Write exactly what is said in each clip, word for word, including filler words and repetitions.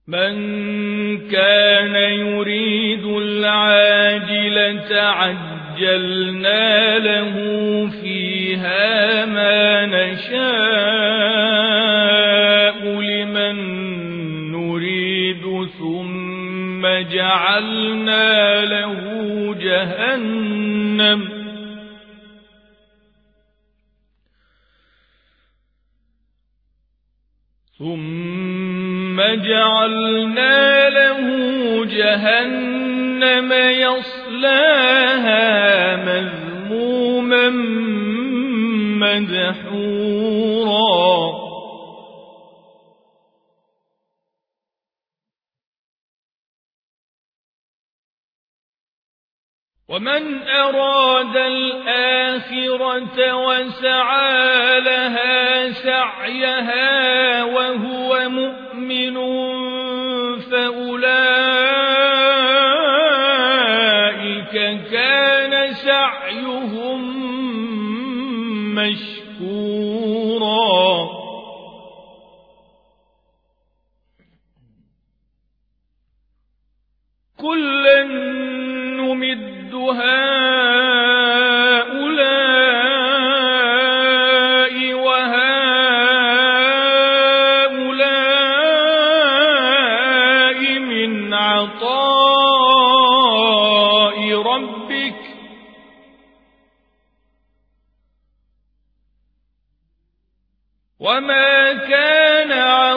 من كان يريد العاجلة عجلنا له فيها ما نشاء لمن نريد ثم جعلنا له جهنم ثم جعلنا له جهنم يصلاها مذموما مدحورا ومن أراد الآخرة وسعى لها سعيها وهو مؤمن فأولئك كان سعيهم مشكورا كلا نمد هؤلاء وهؤلاء من عطاء ربك وما كان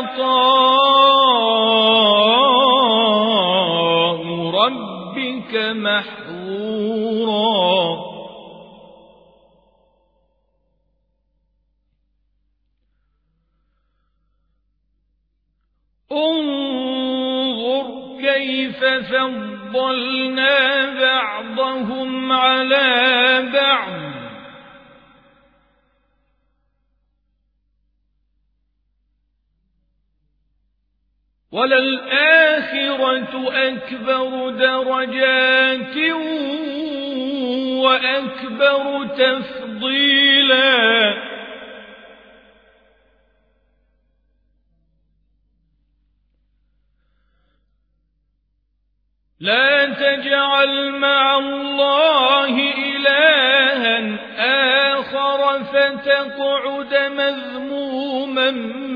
عطاء ربك محظورا انظر كيف فضلنا بعضهم على بعض وللآخرة أكبر درجات وأكبر تفضيلا لا تجعل مع الله إلها آخر فتقعد مذموما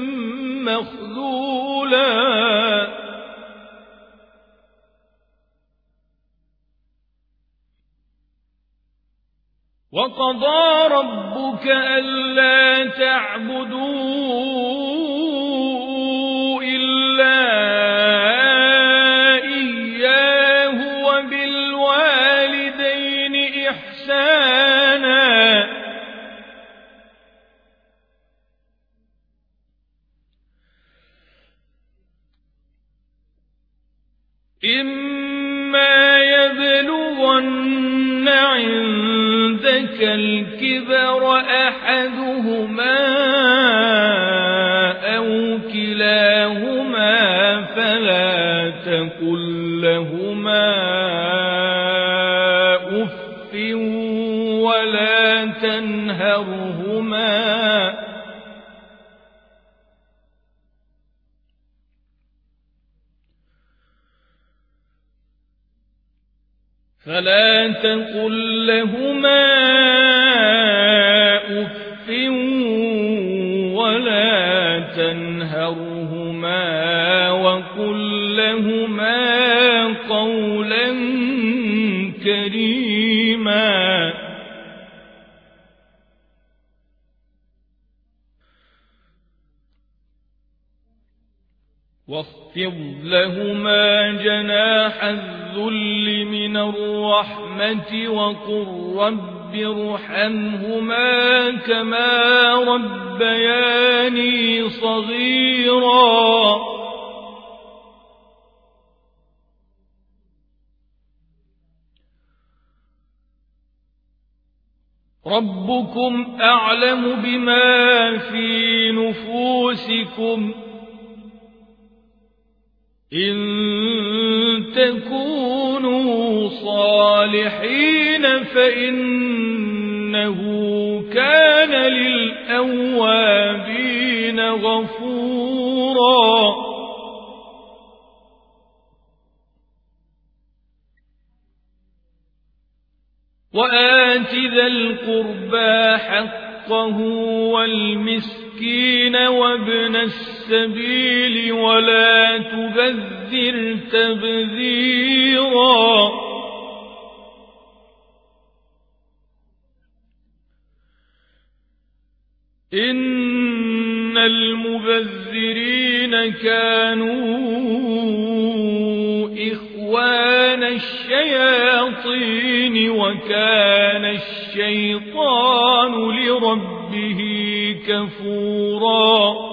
مخذولا وقضى ربك ألا تعبدوا إلا إياه وبالوالدين إحسانا إما يبلغن عندك الكبر أحدهما أو كلاهما فلا تقل لهما أف ولا تنهرهما فلا تقل لهما أف ولا تنهرهما وقل لهما قولا كريما واخفض لهما جناح الذل من الرحمة وقل رب ارحمهما كما ربياني صغيرا ربكم أعلم بما في نفوسكم إن تكونوا صالحين فإنه كان للأوابين غفورا وآت ذا القربى حقه والمسكين وابن السبيل ولا تبذر تبذيرا إن المبذرين كانوا إخوان الشياطين وكان الشيطان لربه كفورا